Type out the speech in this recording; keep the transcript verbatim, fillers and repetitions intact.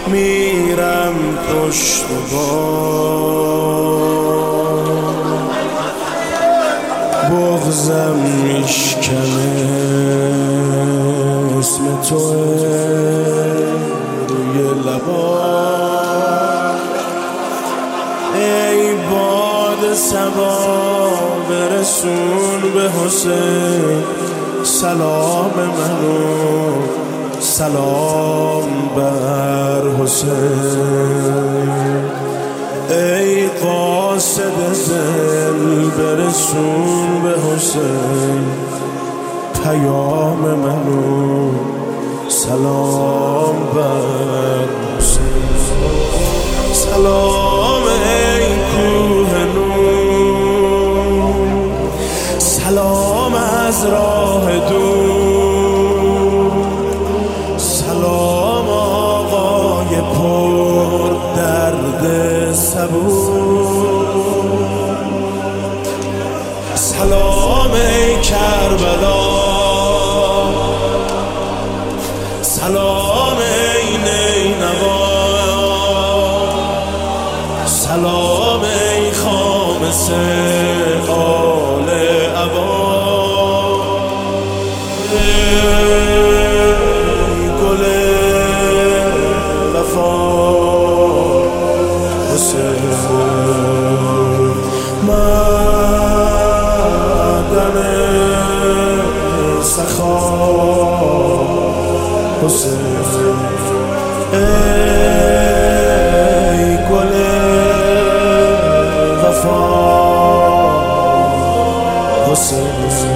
میرم پشت بام، بغضم میشکنه اسم توه روی لبام. ای باد صبا برسون به حسین سلام منو، سلام بر حسین. ای قاصد دل برسون به حسین پیام منو، سلام بر حسین. سلام ای کوه نور، سلام از راه دور، سلام آقای پر درد صبور. سلام ای کربلا، سلام ای نینوا، سلام ای خامس آل عبا. ای گل وفا حسین، معدن سخا حسین. ای گل وفا حسین.